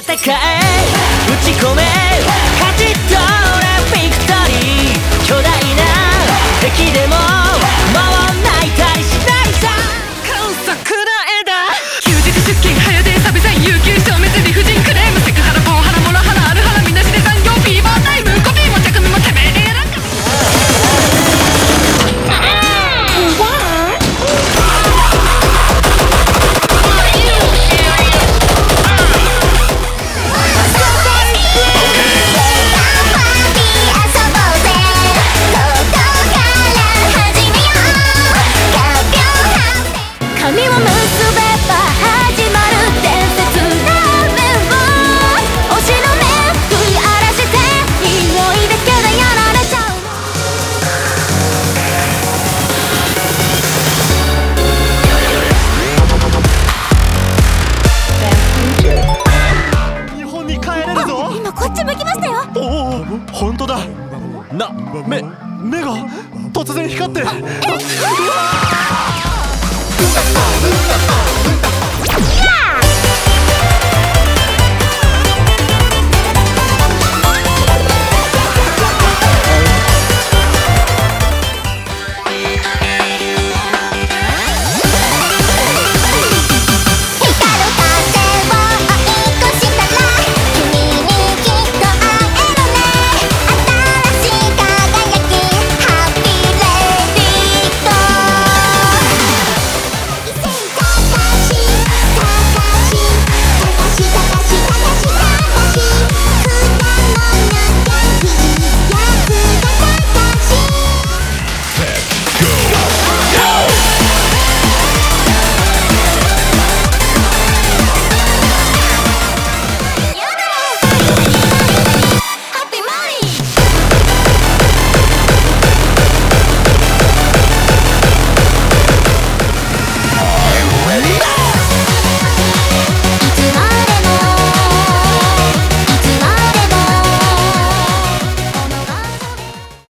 戦え打ち込め勝ち取れビクトリー巨大な敵でも守んないたりしないさ高速な枝休日出勤早出サビさん有給消滅理不尽クレームセクハラポンハラモラハラあるハラみなしで残業フィーバータイムコピーも着務もてめえでやらんか髪を結べば始まる伝説ラーメンを推しの目食い荒らして匂いだけでやられちゃ日本に帰れるぞ。 う。今こっち向きましたよ。 おお、本当だ。目が突然光って。